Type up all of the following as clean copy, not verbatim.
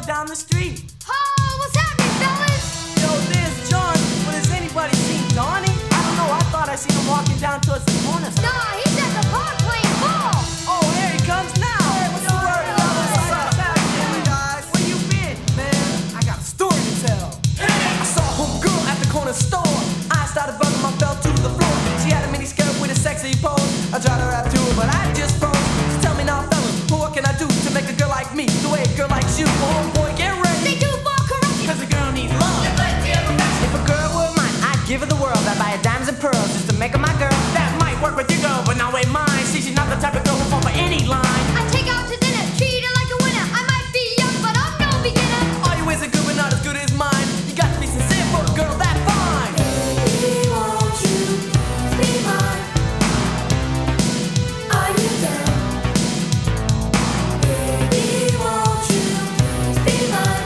down the street. Oh, what's happening, fellas? Yo, there's John. But has anybody seen Donnie? I don't know, I thought I seen him walking down towards the corner. Nah, he's at the park playing ball. Oh, here he comes now. Hey, what's the word, fellas? What's up? Hey, guys. Where you been? Man, I got a story to tell. I saw a homegirl at the corner store. I started bugging, my fell to the floor. She had a mini skirt with a sexy pose. I tried to rap to her, but I just froze. So tell me now, fellas, what can I do to make a girl like me the way a girl likes you? Oh, boy, get ready. They do ball corruption. Cause a girl needs love. If a girl were mine, I'd give her the world. I'd buy her diamonds and pearls just to make her my girl. That might work with your girl, but not with mine. See, she's not the type of girl who'll fall for any line. I take out to dinner, treat her like a winner. I might be young, but I'm no beginner. All you is are good, but not as good as mine. You got to be sincere for a girl that fine. Baby, won't you be mine? Are you down? Baby, won't you be mine?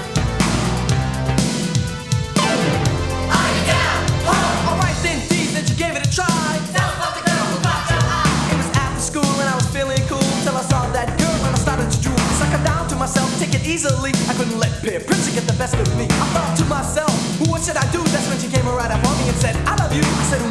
Are you down? Alright then, D, since you gave it a try. Tell us about the girl who caught your eye. It was after school and I was feeling cool till I saw that girl and I started to drool. So I got down to myself, take it easily. I couldn't let peer pressure get the best of me. I thought to myself, what should I do? That's when she came right up on me and said, I love you. I said,